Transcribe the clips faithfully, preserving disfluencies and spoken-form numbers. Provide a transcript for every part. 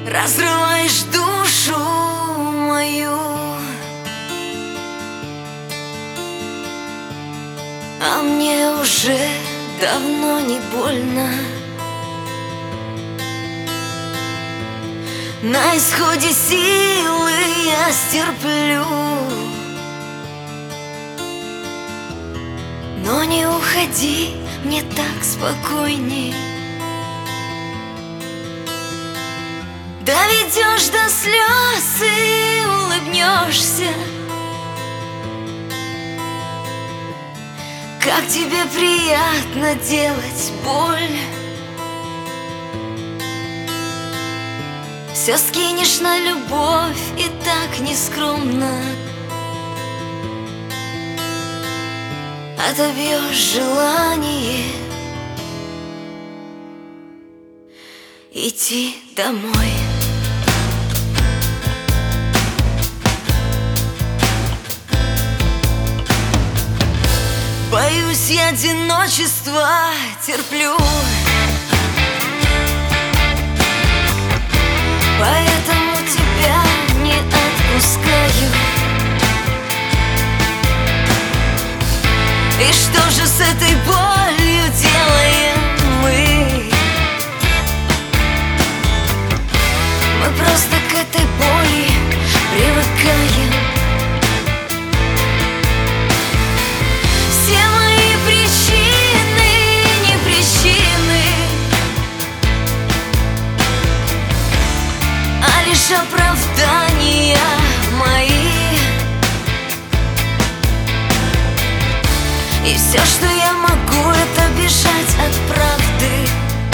Разрываешь душу мою, а мне уже давно не больно. На исходе силы я стерплю, но не уходи, мне так спокойней. Доведешь до слез и улыбнешься. Как тебе приятно делать боль. Все скинешь на любовь и так нескромно отобьешь желание идти домой. Боюсь я одиночества, терплю, поэтому тебя не отпускаю. И что же с этой болью делаем мы? Мы просто к этой боли привыкаем. Все мои причины не причины, а лишь оправдания мои. И все, что я могу, это бежать от правды.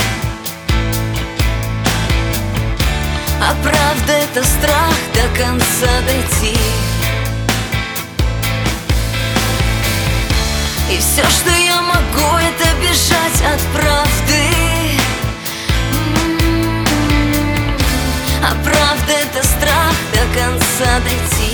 А правда — это страх до конца дойти. И все, что я могу, это бежать от правды. А правда — это страх до конца дойти.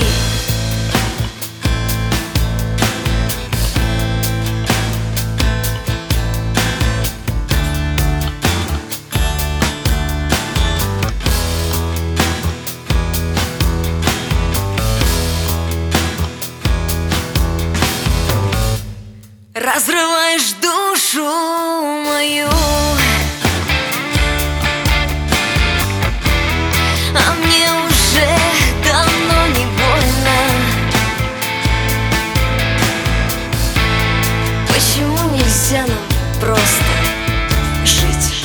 Разрываешь душу мою, а мне уже давно не больно. Почему нельзя нам просто жить?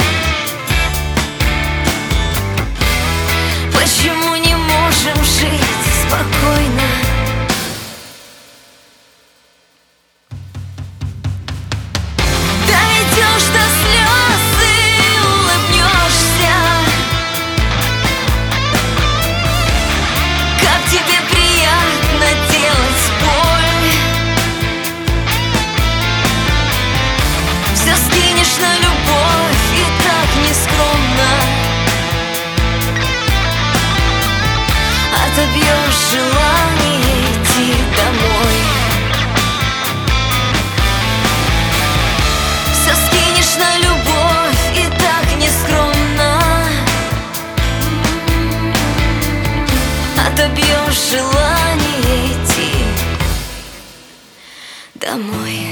Почему не можем жить спокойно? Доведешь до слез и улыбнешься. Как тебе приятно делать боль. Все скинешь на любовь и так нескромно отобьешь желание идти домой. Все скинешь на любовь и так нескромно отобьешь желание идти домой.